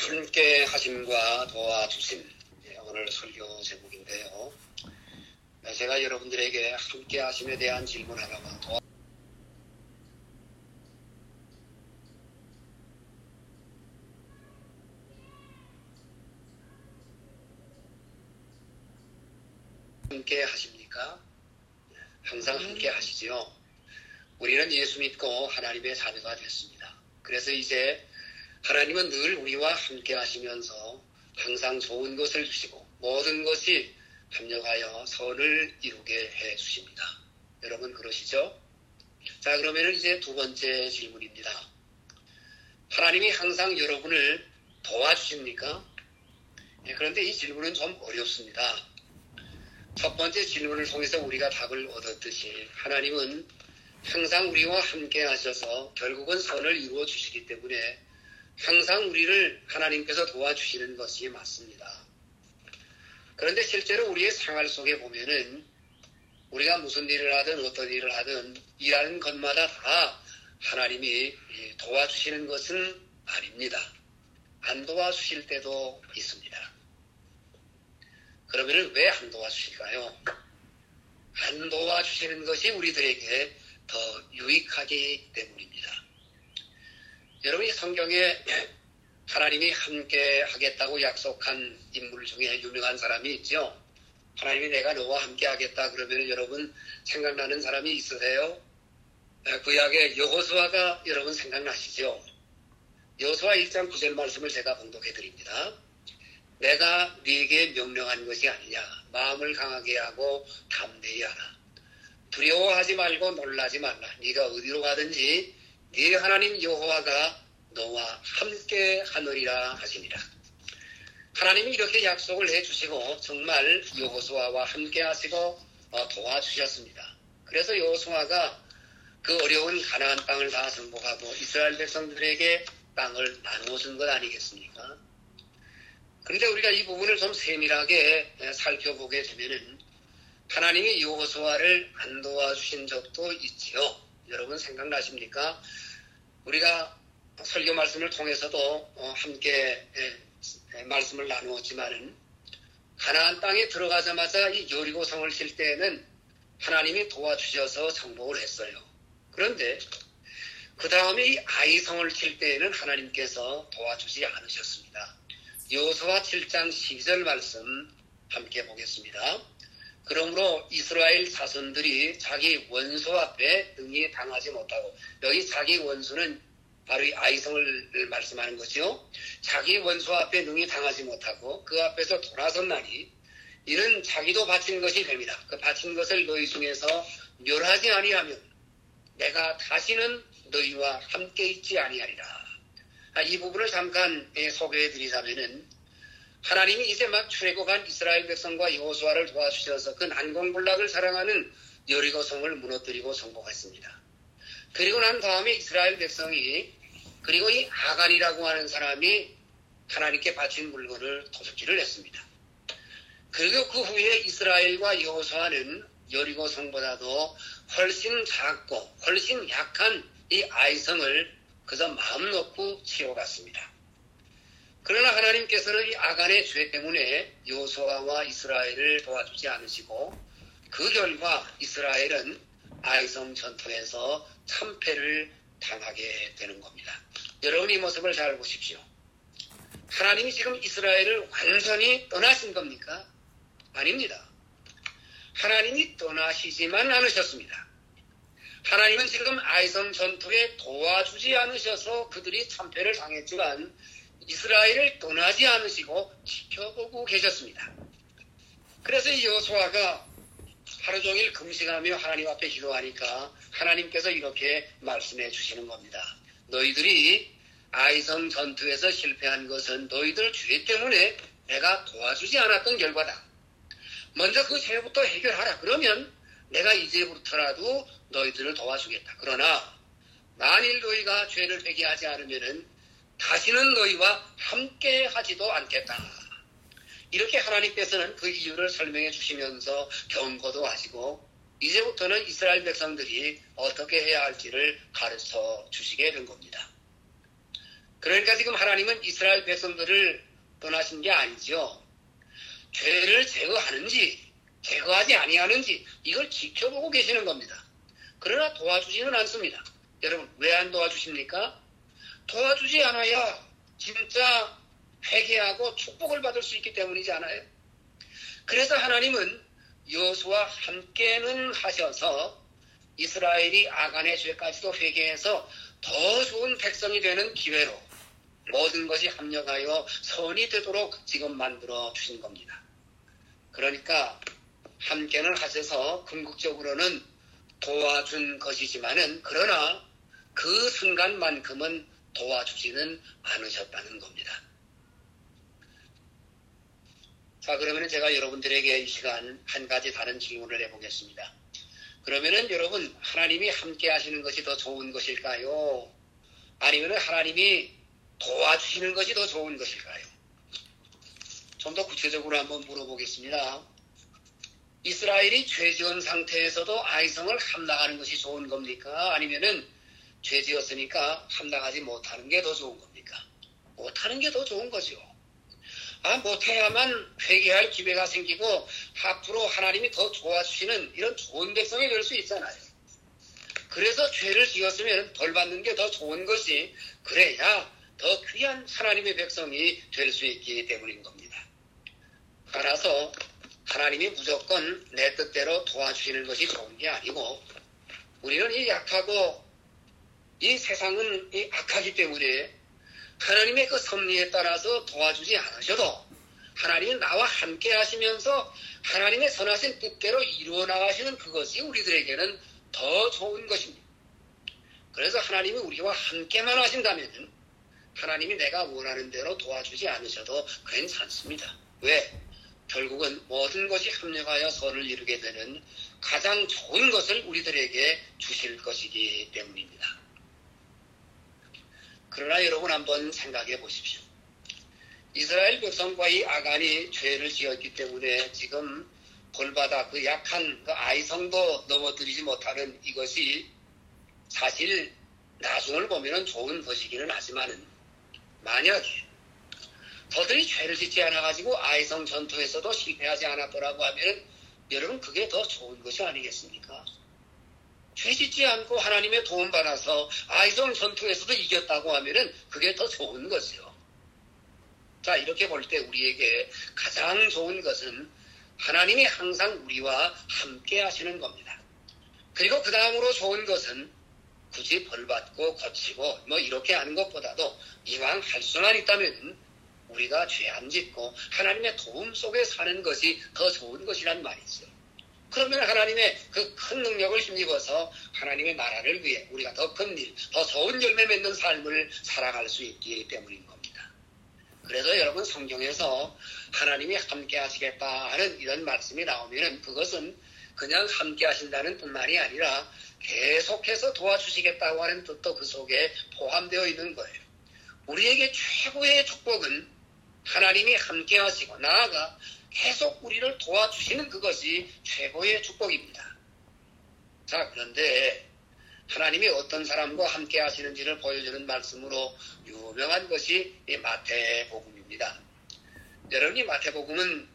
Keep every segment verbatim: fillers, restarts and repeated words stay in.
함께 하심과 도와주심, 오늘 설교 제목인데요. 제가 여러분들에게 함께 하심에 대한 질문 하나만 도와 함께 하십니까? 항상 함께 하시지요. 우리는 예수 믿고 하나님의 자녀가 됐습니다. 그래서 이제 하나님은 늘 우리와 함께 하시면서 항상 좋은 것을 주시고 모든 것이 합력하여 선을 이루게 해 주십니다. 여러분 그러시죠? 자, 그러면 이제 두 번째 질문입니다. 하나님이 항상 여러분을 도와주십니까? 예, 그런데 이 질문은 좀 어렵습니다. 첫 번째 질문을 통해서 우리가 답을 얻었듯이 하나님은 항상 우리와 함께 하셔서 결국은 선을 이루어 주시기 때문에 항상 우리를 하나님께서 도와주시는 것이 맞습니다. 그런데 실제로 우리의 생활 속에 보면은 우리가 무슨 일을 하든 어떤 일을 하든 일하는 것마다 다 하나님이 도와주시는 것은 아닙니다. 안 도와주실 때도 있습니다. 그러면 왜 안 도와주실까요? 안 도와주시는 것이 우리들에게 더 유익하기 때문입니다. 여러분이 성경에 하나님이 함께 하겠다고 약속한 인물 중에 유명한 사람이 있죠. 하나님이 내가 너와 함께 하겠다 그러면 여러분 생각나는 사람이 있으세요? 구약의 여호수아가 여러분 생각나시죠? 여호수아 일 장 구 절 말씀을 제가 봉독해 드립니다. 내가 네게 명령한 것이 아니냐. 마음을 강하게 하고 담대히 하라. 두려워하지 말고 놀라지 말라. 네가 어디로 가든지 네 하나님 여호와가 너와 함께 하느리라 하시니라. 하나님이 이렇게 약속을 해주시고 정말 여호수아와 함께 하시고 도와주셨습니다. 그래서 여호수아가 그 어려운 가나안 땅을 다 정복하고 이스라엘 백성들에게 땅을 나누어 준 것 아니겠습니까? 그런데 우리가 이 부분을 좀 세밀하게 살펴보게 되면은 하나님이 여호수아를 안 도와주신 적도 있지요. 여러분 생각나십니까? 우리가 설교 말씀을 통해서도 함께 말씀을 나누었지만은 가나안 땅에 들어가자마자 이 여리고 성을 칠 때에는 하나님이 도와주셔서 정복을 했어요. 그런데 그 다음에 이 아이 성을 칠 때에는 하나님께서 도와주지 않으셨습니다. 여호수아 칠 장 십이 절 말씀 함께 보겠습니다. 그러므로 이스라엘 자손들이 자기 원수 앞에 능히 당하지 못하고, 여기 자기 원수는 바로 이 아이성을 말씀하는 거죠. 자기 원수 앞에 능히 당하지 못하고 그 앞에서 돌아섰나니 이는 자기도 바친 것이 됩니다. 그 바친 것을 너희 중에서 멸하지 아니하면 내가 다시는 너희와 함께 있지 아니하리라. 이 부분을 잠깐 소개해 드리자면은 하나님이 이제 막 출애굽한 이스라엘 백성과 여호수아를 도와주셔서 그 난공불락을 사랑하는 여리고 성을 무너뜨리고 정복했습니다. 그리고 난 다음에 이스라엘 백성이 그리고 이 아간이라고 하는 사람이 하나님께 바친 물건을 도둑질을 했습니다. 그리고 그 후에 이스라엘과 여호수아는 여리고 성보다도 훨씬 작고 훨씬 약한 이 아이성을 그저 마음 놓고 치러갔습니다. 그러나 하나님께서는 이 아간의 죄 때문에 여호수아와 이스라엘을 도와주지 않으시고 그 결과 이스라엘은 아이성 전투에서 참패를 당하게 되는 겁니다. 여러분 이 모습을 잘 보십시오. 하나님이 지금 이스라엘을 완전히 떠나신 겁니까? 아닙니다. 하나님이 떠나시지만 않으셨습니다. 하나님은 지금 아이성 전투에 도와주지 않으셔서 그들이 참패를 당했지만 이스라엘을 떠나지 않으시고 지켜보고 계셨습니다. 그래서 이 여호수아가 하루 종일 금식하며 하나님 앞에 기도하니까 하나님께서 이렇게 말씀해 주시는 겁니다. 너희들이 아이성 전투에서 실패한 것은 너희들 죄 때문에 내가 도와주지 않았던 결과다. 먼저 그 죄부터 해결하라. 그러면 내가 이제부터라도 너희들을 도와주겠다. 그러나 만일 너희가 죄를 회개하지 않으면은 다시는 너희와 함께 하지도 않겠다. 이렇게 하나님께서는 그 이유를 설명해 주시면서 경고도 하시고 이제부터는 이스라엘 백성들이 어떻게 해야 할지를 가르쳐 주시게 된 겁니다. 그러니까 지금 하나님은 이스라엘 백성들을 떠나신 게 아니죠. 죄를 제거하는지 제거하지 아니하는지 이걸 지켜보고 계시는 겁니다. 그러나 도와주지는 않습니다. 여러분, 왜 안 도와주십니까? 도와주지 않아야 진짜 회개하고 축복을 받을 수 있기 때문이지 않아요? 그래서 하나님은 여호수아와 함께는 하셔서 이스라엘이 아간의 죄까지도 회개해서 더 좋은 백성이 되는 기회로 모든 것이 합력하여 선이 되도록 지금 만들어 주신 겁니다. 그러니까 함께는 하셔서 궁극적으로는 도와준 것이지만은 그러나 그 순간만큼은 도와주지는 않으셨다는 겁니다. 자, 그러면 제가 여러분들에게 이 시간 한 가지 다른 질문을 해보겠습니다. 그러면은 여러분, 하나님이 함께 하시는 것이 더 좋은 것일까요? 아니면 하나님이 도와주시는 것이 더 좋은 것일까요? 좀 더 구체적으로 한번 물어보겠습니다. 이스라엘이 죄 지은 상태에서도 아이성을 함락하는 것이 좋은 겁니까? 아니면은 죄 지었으니까 함락하지 못하는 게 더 좋은 겁니까? 못하는 게 더 좋은 거죠. 아, 못해야만 회개할 기회가 생기고 앞으로 하나님이 더 도와주시는 이런 좋은 백성이 될 수 있잖아요. 그래서 죄를 지었으면 벌 받는 게 더 좋은 것이, 그래야 더 귀한 하나님의 백성이 될 수 있기 때문인 겁니다. 따라서 하나님이 무조건 내 뜻대로 도와주시는 것이 좋은 게 아니고, 우리는 이 약하고 이 세상은 이 악하기 때문에 하나님의 그 섭리에 따라서 도와주지 않으셔도 하나님이 나와 함께 하시면서 하나님의 선하신 뜻대로 이루어 나가시는 그것이 우리들에게는 더 좋은 것입니다. 그래서 하나님이 우리와 함께만 하신다면 하나님이 내가 원하는 대로 도와주지 않으셔도 괜찮습니다. 왜? 결국은 모든 것이 합력하여 선을 이루게 되는 가장 좋은 것을 우리들에게 주실 것이기 때문입니다. 그러나 여러분 한번 생각해 보십시오. 이스라엘 백성과 이 아간이 죄를 지었기 때문에 지금 벌받아 그 약한 그 아이성도 넘어뜨리지 못하는 이것이 사실 나중을 보면 좋은 것이기는 하지만, 만약에 저들이 죄를 짓지 않아가지고 아이성 전투에서도 실패하지 않았더라고 하면 여러분, 그게 더 좋은 것이 아니겠습니까? 죄 짓지 않고 하나님의 도움 받아서 아이성 전투에서도 이겼다고 하면은 그게 더 좋은 것이요. 자, 이렇게 볼 때 우리에게 가장 좋은 것은 하나님이 항상 우리와 함께 하시는 겁니다. 그리고 그 다음으로 좋은 것은 굳이 벌받고 고치고 뭐 이렇게 하는 것보다도 이왕 할 수만 있다면 우리가 죄 안 짓고 하나님의 도움 속에 사는 것이 더 좋은 것이란 말이죠. 그러면 하나님의 그 큰 능력을 힘입어서 하나님의 나라를 위해 우리가 더 큰 일, 더 좋은 열매 맺는 삶을 살아갈 수 있기 때문인 겁니다. 그래서 여러분, 성경에서 하나님이 함께 하시겠다 하는 이런 말씀이 나오면 그것은 그냥 함께 하신다는 뜻만이 아니라 계속해서 도와주시겠다고 하는 뜻도 그 속에 포함되어 있는 거예요. 우리에게 최고의 축복은 하나님이 함께 하시고 나아가 계속 우리를 도와주시는 그것이 최고의 축복입니다. 자, 그런데 하나님이 어떤 사람과 함께 하시는지를 보여주는 말씀으로 유명한 것이 이 마태복음입니다. 여러분이 마태복음은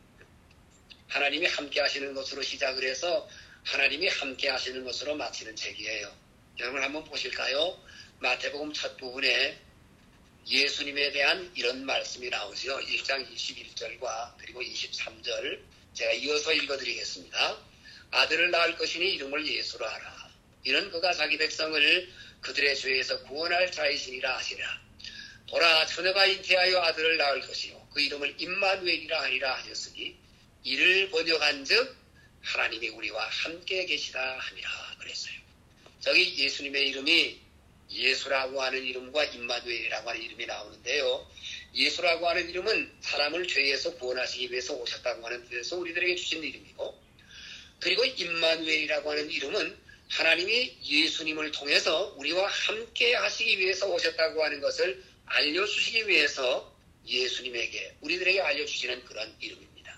하나님이 함께 하시는 것으로 시작을 해서 하나님이 함께 하시는 것으로 마치는 책이에요. 여러분 한번 보실까요? 마태복음 첫 부분에 예수님에 대한 이런 말씀이 나오죠. 일 장 이십일 절과 그리고 이십삼 절 제가 이어서 읽어드리겠습니다. 아들을 낳을 것이니 이름을 예수로 하라. 이는 그가 자기 백성을 그들의 죄에서 구원할 자이시니라 하시라. 보라, 처녀가 잉태하여 아들을 낳을 것이요 그 이름을 임마누엘이라 하리라 하셨으니 이를 번역한 즉 하나님이 우리와 함께 계시다 함이라 그랬어요. 저기 예수님의 이름이 예수라고 하는 이름과 임마누엘이라고 하는 이름이 나오는데요. 예수라고 하는 이름은 사람을 죄에서 구원하시기 위해서 오셨다고 하는 뜻에서 우리들에게 주신 이름이고, 그리고 임마누엘이라고 하는 이름은 하나님이 예수님을 통해서 우리와 함께 하시기 위해서 오셨다고 하는 것을 알려주시기 위해서 예수님에게 우리들에게 알려주시는 그런 이름입니다.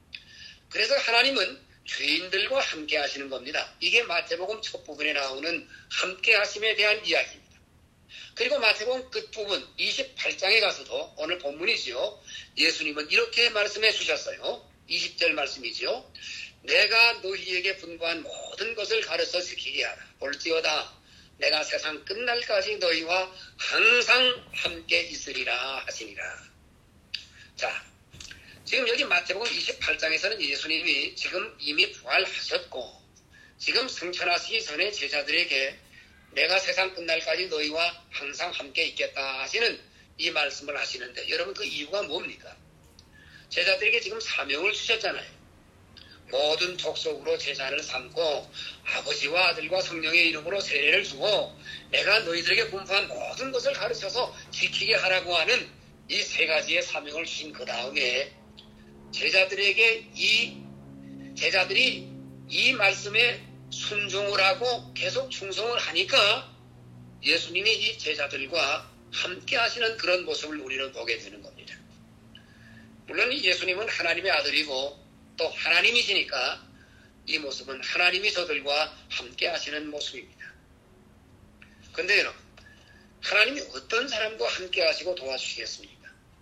그래서 하나님은 죄인들과 함께 하시는 겁니다. 이게 마태복음 첫 부분에 나오는 함께 하심에 대한 이야기입니다. 그리고 마태복음 끝부분 이십팔 장에 가서도 오늘 본문이지요. 예수님은 이렇게 말씀해 주셨어요. 이십 절 말씀이지요. 내가 너희에게 분부한 모든 것을 가르쳐 지키게 하라. 볼지어다 내가 세상 끝날까지 너희와 항상 함께 있으리라 하시니라. 자, 지금 여기 마태복음 이십팔 장에서는 예수님이 지금 이미 부활하셨고 지금 승천하시기 전에 제자들에게 내가 세상 끝날까지 너희와 항상 함께 있겠다 하시는 이 말씀을 하시는데 여러분 그 이유가 뭡니까? 제자들에게 지금 사명을 주셨잖아요. 모든 족속으로 제자를 삼고 아버지와 아들과 성령의 이름으로 세례를 주고 내가 너희들에게 분부한 모든 것을 가르쳐서 지키게 하라고 하는 이 세 가지의 사명을 주신 그 다음에 제자들에게 이 제자들이 이 말씀에 순종을 하고 계속 충성을 하니까 예수님이 이 제자들과 함께 하시는 그런 모습을 우리는 보게 되는 겁니다. 물론 이 예수님은 하나님의 아들이고 또 하나님이시니까 이 모습은 하나님이 저들과 함께 하시는 모습입니다. 그런데 여러분, 하나님이 어떤 사람과 함께 하시고 도와주시겠습니까?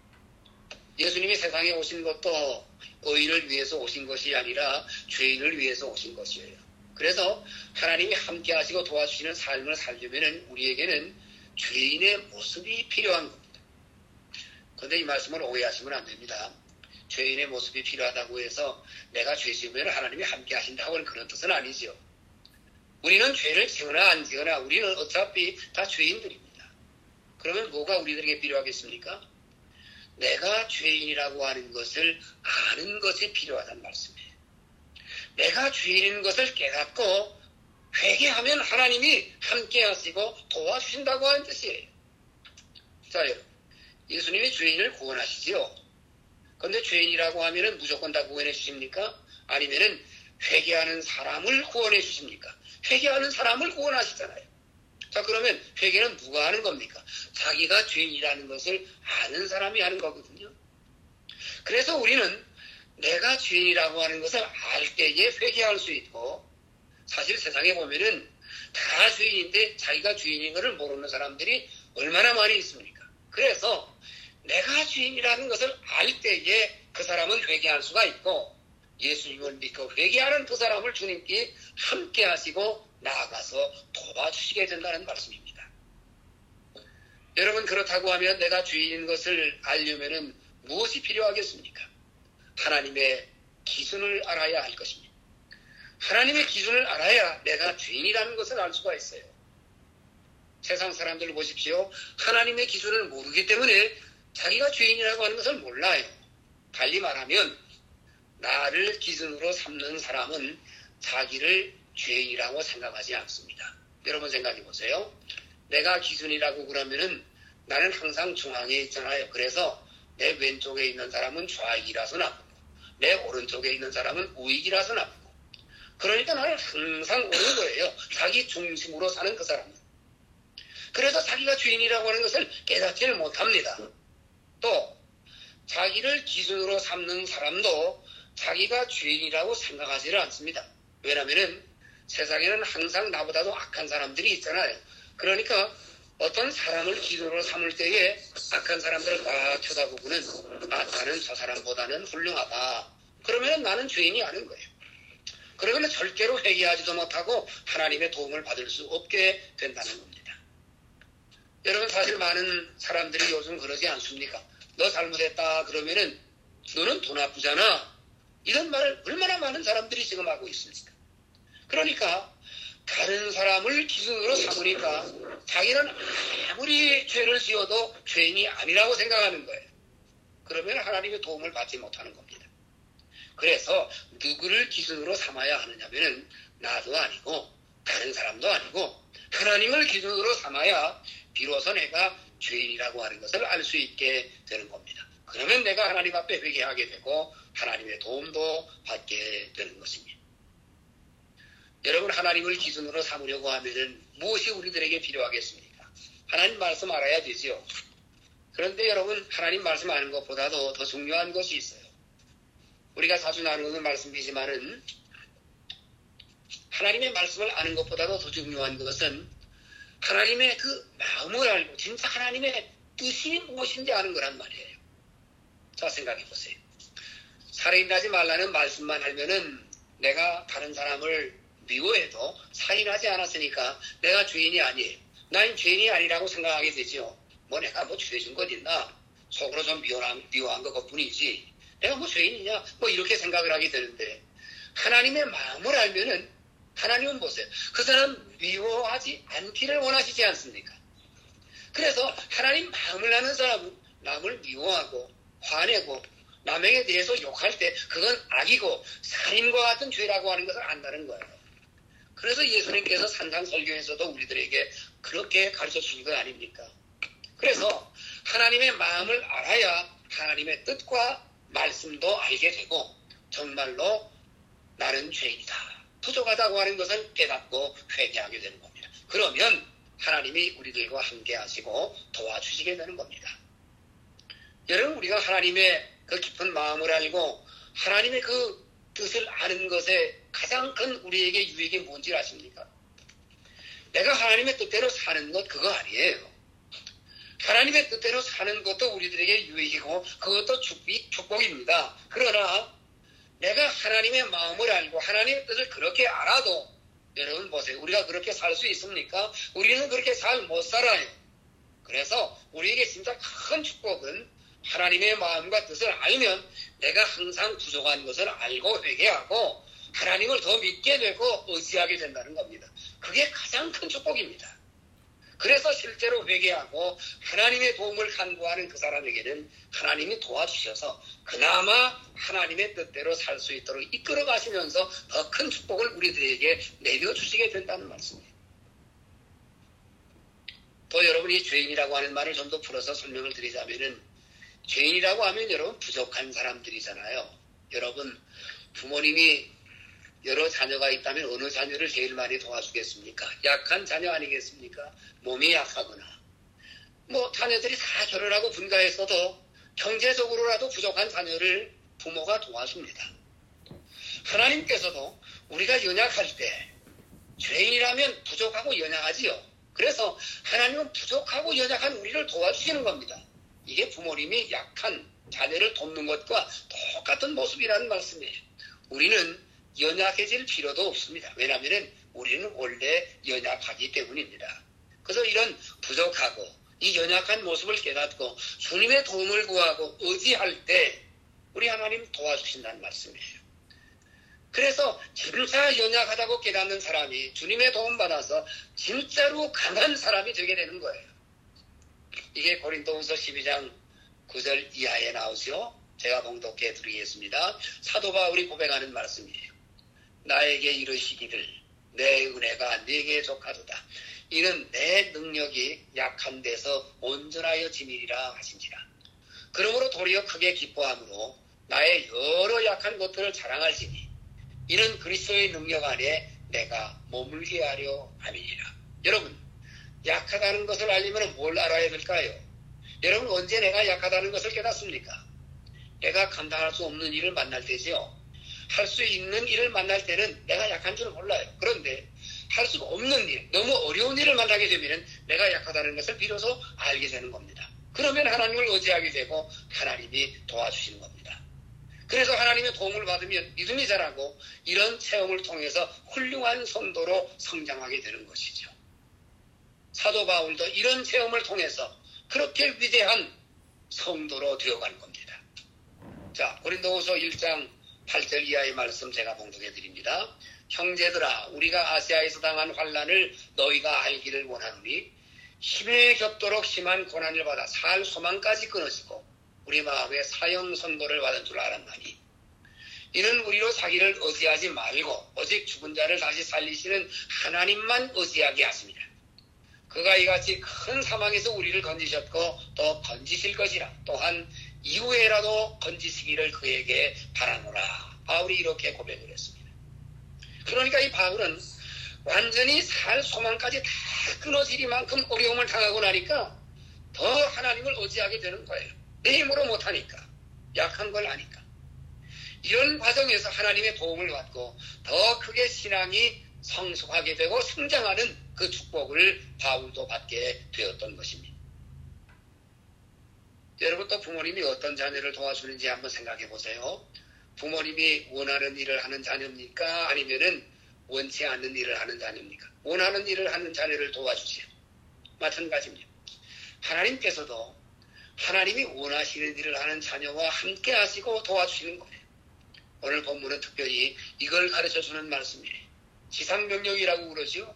예수님이 세상에 오신 것도 의인을 위해서 오신 것이 아니라 죄인을 위해서 오신 것이에요. 그래서 하나님이 함께 하시고 도와주시는 삶을 살려면 우리에게는 죄인의 모습이 필요한 겁니다. 그런데 이 말씀을 오해하시면 안 됩니다. 죄인의 모습이 필요하다고 해서 내가 죄 지으면 하나님이 함께 하신다고 하는 그런 뜻은 아니죠. 우리는 죄를 지거나 안 지거나 우리는 어차피 다 죄인들입니다. 그러면 뭐가 우리들에게 필요하겠습니까? 내가 죄인이라고 하는 것을 아는 것이 필요하다는 말씀이에요. 내가 죄인인 것을 깨닫고 회개하면 하나님이 함께 하시고 도와주신다고 하는 뜻이에요. 자, 여러분, 예수님이 죄인을 구원하시지요. 그런데 죄인이라고 하면은 무조건 다 구원해 주십니까? 아니면은 회개하는 사람을 구원해 주십니까? 회개하는 사람을 구원하시잖아요. 자, 그러면 회개는 누가 하는 겁니까? 자기가 죄인이라는 것을 아는 사람이 하는 거거든요. 그래서 우리는 내가 죄인이라고 하는 것을 알 때에 회개할 수 있고, 사실 세상에 보면은 다 죄인인데 자기가 죄인인 것을 모르는 사람들이 얼마나 많이 있습니까? 그래서 내가 죄인이라는 것을 알 때에 그 사람은 회개할 수가 있고, 예수님을 믿고 회개하는 그 사람을 주님께 함께 하시고 나아가서 도와주시게 된다는 말씀입니다. 여러분, 그렇다고 하면 내가 죄인인 것을 알려면 무엇이 필요하겠습니까? 하나님의 기준을 알아야 할 것입니다. 하나님의 기준을 알아야 내가 죄인이라는 것을 알 수가 있어요. 세상 사람들 보십시오. 하나님의 기준을 모르기 때문에 자기가 죄인이라고 하는 것을 몰라요. 달리 말하면 나를 기준으로 삼는 사람은 자기를 죄인이라고 생각하지 않습니다. 여러분 생각해 보세요. 내가 기준이라고 그러면은 나는 항상 중앙에 있잖아요. 그래서 내 왼쪽에 있는 사람은 좌익이라서 나쁘고 내 오른쪽에 있는 사람은 우익이라서 나쁘고 그러니까 나는 항상 오는 거예요. 자기 중심으로 사는 그 사람은. 그래서 자기가 죄인이라고 하는 것을 깨닫지를 못합니다. 또 자기를 기준으로 삼는 사람도 자기가 죄인이라고 생각하지를 않습니다. 왜냐하면 세상에는 항상 나보다도 악한 사람들이 있잖아요. 그러니까 어떤 사람을 기준으로 삼을 때에 악한 사람들을 딱 쳐다보고는 아, 나는 저 사람보다는 훌륭하다. 그러면 나는 죄인이 아닌 거예요. 그러면 절대로 회개하지도 못하고 하나님의 도움을 받을 수 없게 된다는 겁니다. 여러분, 사실 많은 사람들이 요즘 그러지 않습니까? 너 잘못했다 그러면은 너는 돈 아프잖아. 이런 말을 얼마나 많은 사람들이 지금 하고 있습니까? 그러니까 다른 사람을 기준으로 삼으니까 자기는 아무리 죄를 지어도 죄인이 아니라고 생각하는 거예요. 그러면 하나님의 도움을 받지 못하는 겁니다. 그래서 누구를 기준으로 삼아야 하느냐면은 나도 아니고 다른 사람도 아니고 하나님을 기준으로 삼아야 비로소 내가 죄인이라고 하는 것을 알 수 있게 되는 겁니다. 그러면 내가 하나님 앞에 회개하게 되고 하나님의 도움도 받게 되는 것입니다. 여러분, 하나님을 기준으로 삼으려고 하면은 무엇이 우리들에게 필요하겠습니까? 하나님 말씀 알아야 되지요. 그런데 여러분, 하나님 말씀 아는 것보다도 더 중요한 것이 있어요. 우리가 자주 나누는 말씀이지만은 하나님의 말씀을 아는 것보다도 더 중요한 것은 하나님의 그 마음을 알고 진짜 하나님의 뜻이 무엇인지 아는 거란 말이에요. 자, 생각해 보세요. 살인하지 말라는 말씀만 하면은 내가 다른 사람을 미워해도 살인하지 않았으니까 내가 죄인이 아니에요. 난 죄인이 아니라고 생각하게 되죠. 뭐 내가 뭐 죄진 것 있나? 속으로 좀 미워한, 미워한 것뿐이지. 내가 뭐 죄인이냐? 뭐 이렇게 생각을 하게 되는데 하나님의 마음을 알면은 하나님은 보세요. 그 사람 미워하지 않기를 원하시지 않습니까? 그래서 하나님 마음을 아는 사람은 남을 미워하고 화내고 남에게 대해서 욕할 때 그건 악이고 살인과 같은 죄라고 하는 것을 안다는 거예요. 그래서 예수님께서 산상설교에서도 우리들에게 그렇게 가르쳐 주신 것 아닙니까? 그래서 하나님의 마음을 알아야 하나님의 뜻과 말씀도 알게 되고 정말로 나는 죄인이다. 부족하다고 하는 것을 깨닫고 회개하게 되는 겁니다. 그러면 하나님이 우리들과 함께 하시고 도와주시게 되는 겁니다. 여러분, 우리가 하나님의 그 깊은 마음을 알고 하나님의 그 뜻을 아는 것에 가장 큰 우리에게 유익이 뭔지 아십니까? 내가 하나님의 뜻대로 사는 것 그거 아니에요. 하나님의 뜻대로 사는 것도 우리들에게 유익이고 그것도 축복, 축복입니다. 그러나 내가 하나님의 마음을 알고 하나님의 뜻을 그렇게 알아도 여러분 보세요. 우리가 그렇게 살 수 있습니까? 우리는 그렇게 잘 못 살아요. 그래서 우리에게 진짜 큰 축복은 하나님의 마음과 뜻을 알면 내가 항상 부족한 것을 알고 회개하고 하나님을 더 믿게 되고 의지하게 된다는 겁니다. 그게 가장 큰 축복입니다. 그래서 실제로 회개하고 하나님의 도움을 간구하는 그 사람에게는 하나님이 도와주셔서 그나마 하나님의 뜻대로 살 수 있도록 이끌어 가시면서 더 큰 축복을 우리들에게 내려주시게 된다는 말씀이에요. 또 여러분이 죄인이라고 하는 말을 좀 더 풀어서 설명을 드리자면은 죄인이라고 하면 여러분 부족한 사람들이잖아요. 여러분 부모님이 여러 자녀가 있다면 어느 자녀를 제일 많이 도와주겠습니까? 약한 자녀 아니겠습니까? 몸이 약하거나 뭐 자녀들이 다 결혼하고 분가했어도 경제적으로라도 부족한 자녀를 부모가 도와줍니다. 하나님께서도 우리가 연약할 때 죄인이라면 부족하고 연약하지요. 그래서 하나님은 부족하고 연약한 우리를 도와주시는 겁니다. 이게 부모님이 약한 자녀를 돕는 것과 똑같은 모습이라는 말씀이에요. 우리는 연약해질 필요도 없습니다. 왜냐하면 우리는 원래 연약하기 때문입니다. 그래서 이런 부족하고 이 연약한 모습을 깨닫고 주님의 도움을 구하고 의지할 때 우리 하나님 도와주신다는 말씀이에요. 그래서 진짜 연약하다고 깨닫는 사람이 주님의 도움 받아서 진짜로 강한 사람이 되게 되는 거예요. 이게 고린도후서 십이 장 구 절 이하에 나오죠. 제가 봉독해 드리겠습니다. 사도 바울이 고백하는 말씀이에요. 나에게 이르시기를 내 은혜가 네게 족하도다. 이는 내 능력이 약한 데서 온전하여 지니리라 하신지라. 그러므로 도리어 크게 기뻐함으로 나의 여러 약한 것들을 자랑할지니 이는 그리스도의 능력 안에 내가 머물게 하려 함이니라. 여러분, 약하다는 것을 알려면 뭘 알아야 될까요? 여러분, 언제 내가 약하다는 것을 깨닫습니까? 내가 감당할 수 없는 일을 만날 때죠. 할 수 있는 일을 만날 때는 내가 약한 줄 몰라요. 그런데 할 수 없는 일, 너무 어려운 일을 만나게 되면 내가 약하다는 것을 비로소 알게 되는 겁니다. 그러면 하나님을 의지하게 되고 하나님이 도와주시는 겁니다. 그래서 하나님의 도움을 받으면 믿음이 자라고 이런 체험을 통해서 훌륭한 성도로 성장하게 되는 것이죠. 사도 바울도 이런 체험을 통해서 그렇게 위대한 성도로 되어가는 겁니다. 자, 고린도후서 일 장 팔 절 이하의 말씀 제가 봉독해 드립니다. 형제들아, 우리가 아시아에서 당한 환난을 너희가 알기를 원하노니 힘에 겹도록 심한 고난을 받아 살 소망까지 끊어지고 우리 마음에 사형 선고를 받은 줄 알았나니 이는 우리로 자기를 의지하지 말고 오직 죽은 자를 다시 살리시는 하나님만 의지하게 하십니다. 그가 이같이 큰 사망에서 우리를 건지셨고 또 건지실 것이라. 또한 이후에라도 건지시기를 그에게 바라노라. 바울이 이렇게 고백을 했습니다. 그러니까 이 바울은 완전히 살 소망까지 다 끊어지리만큼 어려움을 당하고 나니까 더 하나님을 의지하게 되는 거예요. 내 힘으로 못하니까. 약한 걸 아니까. 이런 과정에서 하나님의 도움을 받고 더 크게 신앙이 성숙하게 되고 성장하는 그 축복을 바울도 받게 되었던 것입니다. 여러분, 또 부모님이 어떤 자녀를 도와주는지 한번 생각해 보세요. 부모님이 원하는 일을 하는 자녀입니까? 아니면은 원치 않는 일을 하는 자녀입니까? 원하는 일을 하는 자녀를 도와주세요. 마찬가지입니다. 하나님께서도 하나님이 원하시는 일을 하는 자녀와 함께 하시고 도와주시는 거예요. 오늘 본문은 특별히 이걸 가르쳐주는 말씀이에요. 지상명령이라고 그러죠.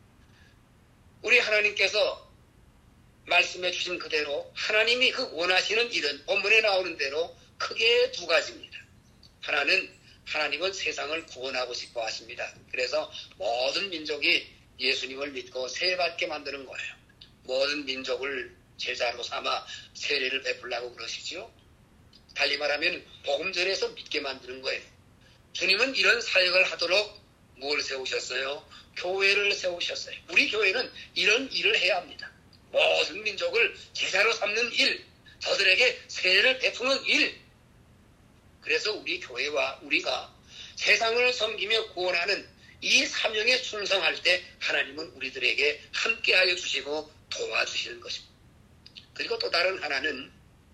우리 하나님께서 말씀해 주신 그대로 하나님이 그 원하시는 일은 본문에 나오는 대로 크게 두 가지입니다. 하나는 하나님은 세상을 구원하고 싶어 하십니다. 그래서 모든 민족이 예수님을 믿고 세례받게 만드는 거예요. 모든 민족을 제자로 삼아 세례를 베풀라고 그러시죠. 달리 말하면 복음 전해서 믿게 만드는 거예요. 주님은 이런 사역을 하도록 뭘 세우셨어요? 교회를 세우셨어요. 우리 교회는 이런 일을 해야 합니다. 모든 민족을 제자로 삼는 일, 저들에게 세례를 베푸는 일. 그래서 우리 교회와 우리가 세상을 섬기며 구원하는 이 사명에 충성할 때 하나님은 우리들에게 함께하여 주시고 도와주시는 것입니다. 그리고 또 다른 하나는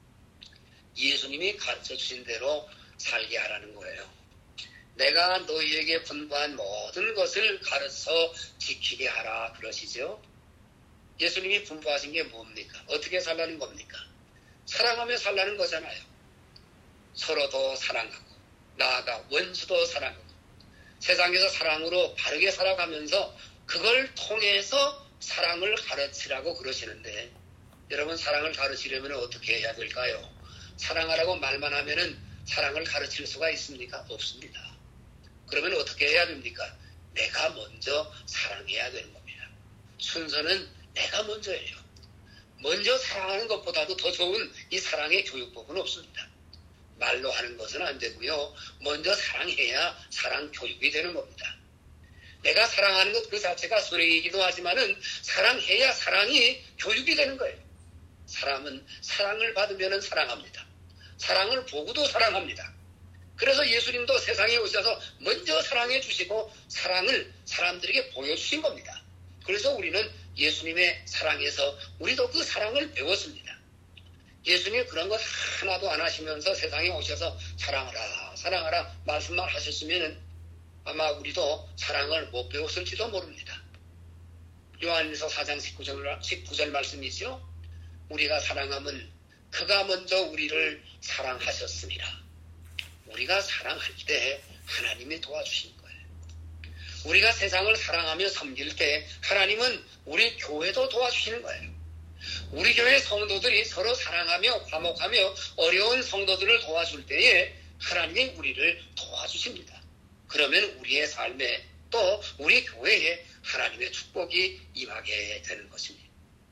예수님이 가르쳐 주신 대로 살게 하라는 거예요. 내가 너희에게 분부한 모든 것을 가르쳐 지키게 하라 그러시죠. 예수님이 분부하신 게 뭡니까? 어떻게 살라는 겁니까? 사랑하며 살라는 거잖아요. 서로도 사랑하고 나아가 원수도 사랑하고 세상에서 사랑으로 바르게 살아가면서 그걸 통해서 사랑을 가르치라고 그러시는데, 여러분, 사랑을 가르치려면 어떻게 해야 될까요? 사랑하라고 말만 하면은 사랑을 가르칠 수가 있습니까? 없습니다. 그러면 어떻게 해야 됩니까? 내가 먼저 사랑해야 되는 겁니다. 순서는 내가 먼저예요. 먼저 사랑하는 것보다도 더 좋은 이 사랑의 교육법은 없습니다. 말로 하는 것은 안 되고요. 먼저 사랑해야 사랑 교육이 되는 겁니다. 내가 사랑하는 것 그 자체가 소리이기도 하지만은 사랑해야 사랑이 교육이 되는 거예요. 사람은 사랑을 받으면 사랑합니다. 사랑을 보고도 사랑합니다. 그래서 예수님도 세상에 오셔서 먼저 사랑해 주시고 사랑을 사람들에게 보여주신 겁니다. 그래서 우리는 예수님의 사랑에서 우리도 그 사랑을 배웠습니다. 예수님이 그런 것 하나도 안 하시면서 세상에 오셔서 사랑하라 사랑하라 말씀만 하셨으면 아마 우리도 사랑을 못 배웠을지도 모릅니다. 요한일서 사 장 십구 절, 십구 절 말씀이죠. 우리가 사랑하면 그가 먼저 우리를 사랑하셨습니다. 우리가 사랑할 때 하나님이 도와주신 거예요. 우리가 세상을 사랑하며 섬길 때 하나님은 우리 교회도 도와주시는 거예요. 우리 교회 성도들이 서로 사랑하며 화목하며 어려운 성도들을 도와줄 때에 하나님이 우리를 도와주십니다. 그러면 우리의 삶에 또 우리 교회에 하나님의 축복이 임하게 되는 것입니다.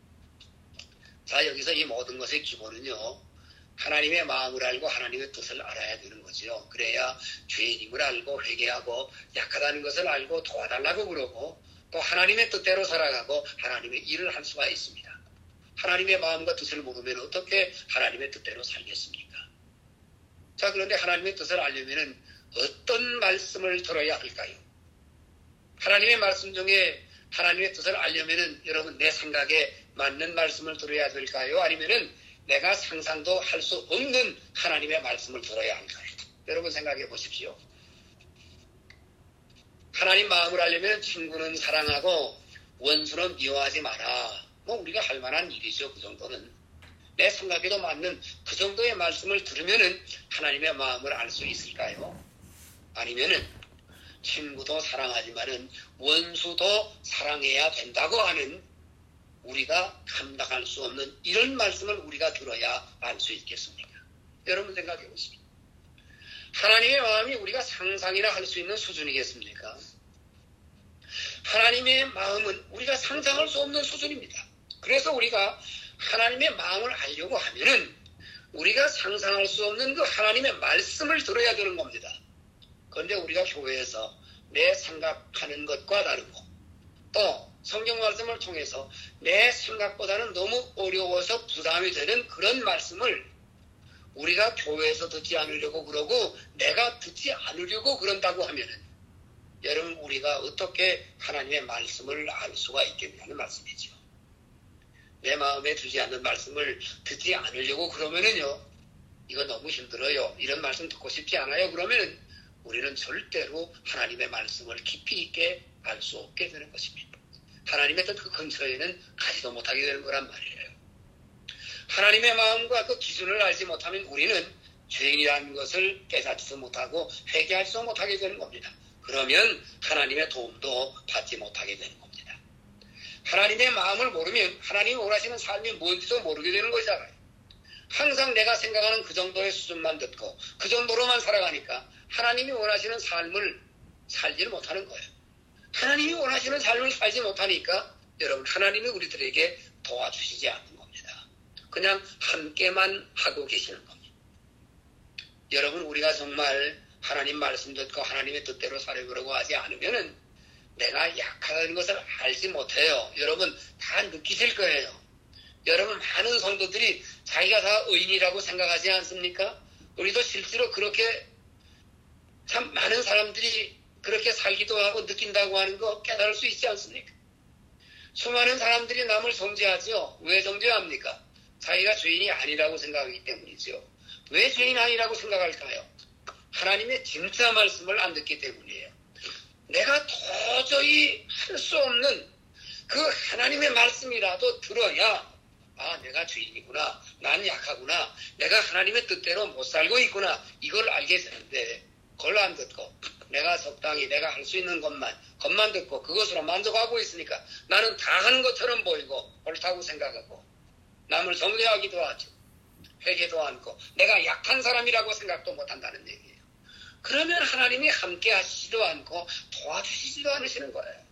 자, 여기서 이 모든 것의 기본은요, 하나님의 마음을 알고 하나님의 뜻을 알아야 되는 거죠. 그래야 죄인임을 알고 회개하고 약하다는 것을 알고 도와달라고 그러고 또 하나님의 뜻대로 살아가고 하나님의 일을 할 수가 있습니다. 하나님의 마음과 뜻을 모르면 어떻게 하나님의 뜻대로 살겠습니까? 자, 그런데 하나님의 뜻을 알려면 어떤 말씀을 들어야 할까요? 하나님의 말씀 중에 하나님의 뜻을 알려면 여러분 내 생각에 맞는 말씀을 들어야 될까요? 아니면은 내가 상상도 할 수 없는 하나님의 말씀을 들어야 할까요? 여러분 생각해 보십시오. 하나님 마음을 알려면 친구는 사랑하고 원수는 미워하지 마라. 뭐 우리가 할 만한 일이죠. 그 정도는. 내 생각에도 맞는 그 정도의 말씀을 들으면은 하나님의 마음을 알 수 있을까요? 아니면은 친구도 사랑하지만은 원수도 사랑해야 된다고 하는 우리가 감당할 수 없는 이런 말씀을 우리가 들어야 알 수 있겠습니까? 여러분 생각해 보십시오. 하나님의 마음이 우리가 상상이나 할 수 있는 수준이겠습니까? 하나님의 마음은 우리가 상상할 수 없는 수준입니다. 그래서 우리가 하나님의 마음을 알려고 하면은 우리가 상상할 수 없는 그 하나님의 말씀을 들어야 되는 겁니다. 그런데 우리가 교회에서 내 생각하는 것과 다르고 또 성경 말씀을 통해서 내 생각보다는 너무 어려워서 부담이 되는 그런 말씀을 우리가 교회에서 듣지 않으려고 그러고 내가 듣지 않으려고 그런다고 하면은 여러분 우리가 어떻게 하나님의 말씀을 알 수가 있겠냐는 말씀이죠. 내 마음에 들지 않는 말씀을 듣지 않으려고 그러면은요, 이거 너무 힘들어요, 이런 말씀 듣고 싶지 않아요, 그러면은 우리는 절대로 하나님의 말씀을 깊이 있게 알 수 없게 되는 것입니다. 하나님의 뜻 그 근처에는 가지도 못하게 되는 거란 말이에요. 하나님의 마음과 그 기준을 알지 못하면 우리는 죄인이라는 것을 깨닫지도 못하고 회개하지도 못하게 되는 겁니다. 그러면 하나님의 도움도 받지 못하게 되는 겁니다. 하나님의 마음을 모르면 하나님이 원하시는 삶이 뭔지도 모르게 되는 거잖아요. 항상 내가 생각하는 그 정도의 수준만 듣고 그 정도로만 살아가니까 하나님이 원하시는 삶을 살지를 못하는 거예요. 하나님이 원하시는 삶을 살지 못하니까 여러분 하나님이 우리들에게 도와주시지 않는 겁니다. 그냥 함께만 하고 계시는 겁니다. 여러분 우리가 정말 하나님 말씀 듣고 하나님의 뜻대로 살아보려고 하지 않으면은 내가 약하다는 것을 알지 못해요. 여러분 다 느끼실 거예요. 여러분 많은 성도들이 자기가 다 의인이라고 생각하지 않습니까? 우리도 실제로 그렇게 참 많은 사람들이 그렇게 살기도 하고 느낀다고 하는 거 깨달을 수 있지 않습니까? 수많은 사람들이 남을 정죄하죠. 왜 정죄합니까? 자기가 죄인이 아니라고 생각하기 때문이죠. 왜 죄인 아니라고 생각할까요? 하나님의 진짜 말씀을 안 듣기 때문이에요. 내가 도저히 할 수 없는 그 하나님의 말씀이라도 들어야 아 내가 죄인이구나, 난 약하구나, 내가 하나님의 뜻대로 못 살고 있구나, 이걸 알게 되는데 그걸 안 듣고 내가 적당히 내가 할 수 있는 것만 것만 듣고 그것으로 만족하고 있으니까 나는 다 하는 것처럼 보이고 옳다고 생각하고 남을 정죄하기도 하죠. 회개도 않고 내가 약한 사람이라고 생각도 못한다는 얘기예요. 그러면 하나님이 함께 하시지도 않고 도와주시지도 않으시는 거예요.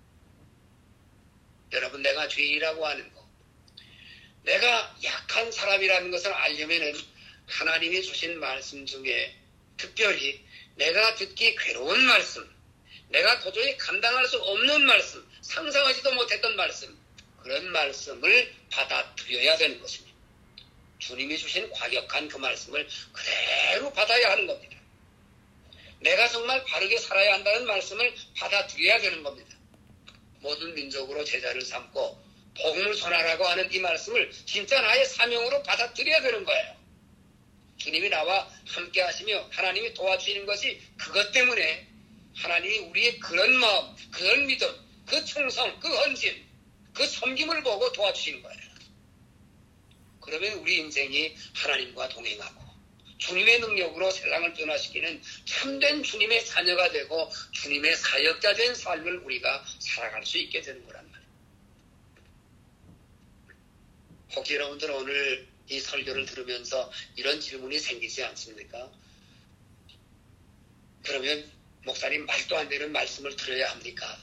여러분 내가 죄인이라고 하는 거, 내가 약한 사람이라는 것을 알려면은 하나님이 주신 말씀 중에 특별히 내가 듣기 괴로운 말씀, 내가 도저히 감당할 수 없는 말씀, 상상하지도 못했던 말씀, 그런 말씀을 받아들여야 되는 것입니다. 주님이 주신 과격한 그 말씀을 그대로 받아야 하는 겁니다. 내가 정말 바르게 살아야 한다는 말씀을 받아들여야 되는 겁니다. 모든 민족으로 제자를 삼고 복음을 전하라고 하는 이 말씀을 진짜 나의 사명으로 받아들여야 되는 거예요. 주님이 나와 함께 하시며 하나님이 도와주시는 것이 그것 때문에 하나님이 우리의 그런 마음, 그런 믿음, 그 충성, 그 헌신, 그 섬김을 보고 도와주시는 거예요. 그러면 우리 인생이 하나님과 동행하고 주님의 능력으로 세상을 변화시키는 참된 주님의 자녀가 되고 주님의 사역자 된 삶을 우리가 살아갈 수 있게 되는 거란 말이에요. 혹시 여러분들 오늘 이 설교를 들으면서 이런 질문이 생기지 않습니까? 그러면 목사님 말도 안 되는 말씀을 들어야 합니까?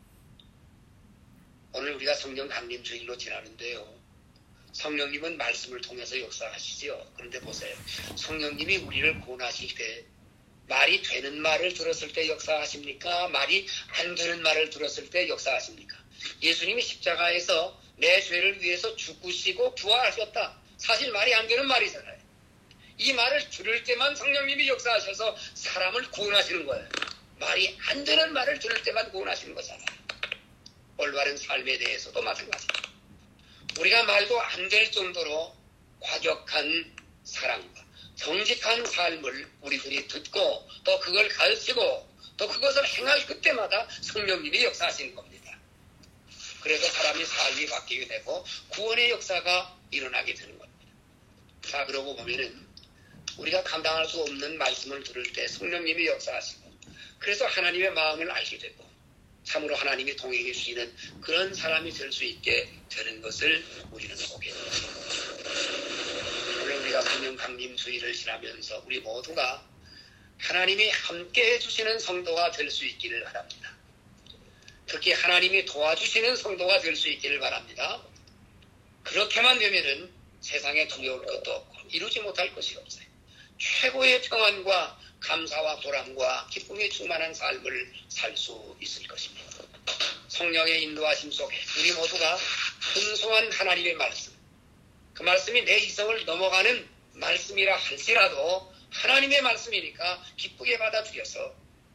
오늘 우리가 성령 강림 주일로 지나는데요. 성령님은 말씀을 통해서 역사하시죠. 그런데 보세요. 성령님이 우리를 구원하시되 말이 되는 말을 들었을 때 역사하십니까? 말이 안 되는 말을 들었을 때 역사하십니까? 예수님이 십자가에서 내 죄를 위해서 죽으시고 부활하셨다. 사실 말이 안 되는 말이잖아요. 이 말을 들을 때만 성령님이 역사하셔서 사람을 구원하시는 거예요. 말이 안 되는 말을 들을 때만 구원하시는 거잖아요. 올바른 삶에 대해서도 마찬가지입니다. 우리가 말도 안 될 정도로 과격한 사랑과 정직한 삶을 우리들이 듣고 또 그걸 가르치고 또 그것을 행할 그때마다 성령님이 역사하시는 겁니다. 그래서 사람이 삶이 바뀌게 되고 구원의 역사가 일어나게 되는 겁니다. 자, 그러고 보면은 우리가 감당할 수 없는 말씀을 들을 때 성령님이 역사하시고 그래서 하나님의 마음을 알게 되고 참으로 하나님이 동행해 주시는 그런 사람이 될 수 있게 되는 것을 우리는 보게 됩니다. 오늘 우리가 성령 강림 주일을 지나면서 우리 모두가 하나님이 함께 해주시는 성도가 될 수 있기를 바랍니다. 특히 하나님이 도와주시는 성도가 될 수 있기를 바랍니다. 그렇게만 되면은 세상에 두려울 것도 없고 이루지 못할 것이 없어요. 최고의 평안과 감사와 보람과 기쁨이 충만한 삶을 살 수 있을 것입니다. 성령의 인도하심 속에 우리 모두가 순수한 하나님의 말씀, 그 말씀이 내 이성을 넘어가는 말씀이라 할지라도 하나님의 말씀이니까 기쁘게 받아들여서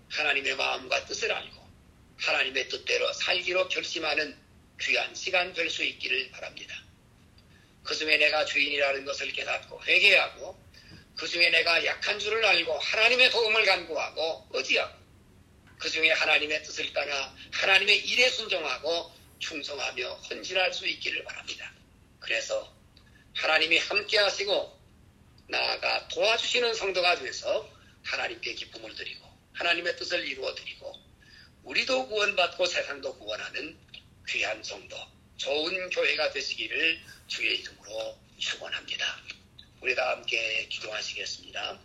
하나님의 마음과 뜻을 알고 하나님의 뜻대로 살기로 결심하는 귀한 시간 될 수 있기를 바랍니다. 그 중에 내가 죄인이라는 것을 깨닫고 회개하고 그 중에 내가 약한 줄을 알고 하나님의 도움을 간구하고 의지하고 그 중에 하나님의 뜻을 따라 하나님의 일에 순종하고 충성하며 헌신할 수 있기를 바랍니다. 그래서 하나님이 함께 하시고 나아가 도와주시는 성도가 돼서 하나님께 기쁨을 드리고 하나님의 뜻을 이루어 드리고 우리도 구원받고 세상도 구원하는 귀한 성도, 좋은 교회가 되시기를 주의 이름으로 축원합니다. 우리 다 함께 기도하시겠습니다.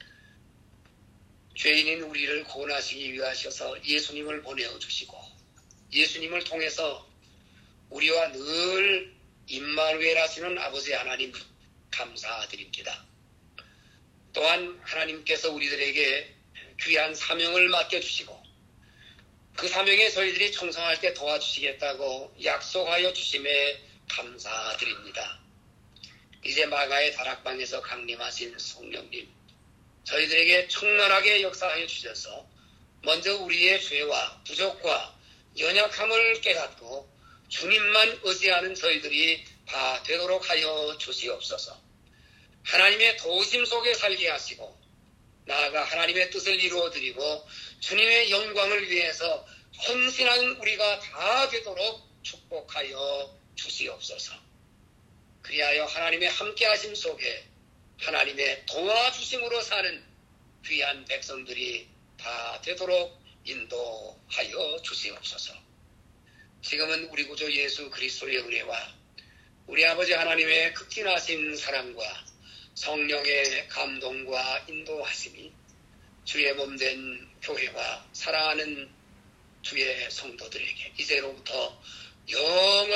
죄인인 우리를 구원하시기 위하셔서 예수님을 보내주시고 예수님을 통해서 우리와 늘 임마누엘 하시는 아버지 하나님 감사드립니다. 또한 하나님께서 우리들에게 귀한 사명을 맡겨주시고 그 사명에 저희들이 충성할 때 도와주시겠다고 약속하여 주심에 감사드립니다. 이제 마가의 다락방에서 강림하신 성령님, 저희들에게 충만하게 역사하여 주셔서 먼저 우리의 죄와 부족과 연약함을 깨닫고 주님만 의지하는 저희들이 다 되도록 하여 주시옵소서. 하나님의 도우심 속에 살게 하시고 나아가 하나님의 뜻을 이루어드리고 주님의 영광을 위해서 헌신한 우리가 다 되도록 축복하여 주시옵소서. 그리하여 하나님의 함께하심 속에 하나님의 도와주심으로 사는 귀한 백성들이 다 되도록 인도하여 주시옵소서. 지금은 우리 구주 예수 그리스도의 은혜와 우리 아버지 하나님의 극진하신 사랑과 성령의 감동과 인도하심이 주의 몸된 교회와 사랑하는 주의 성도들에게 이제로부터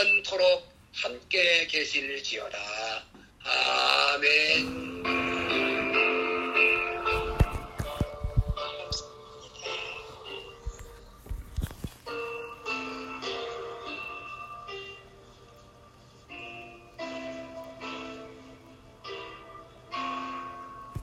영원토록 함께 계실지어다. 아멘.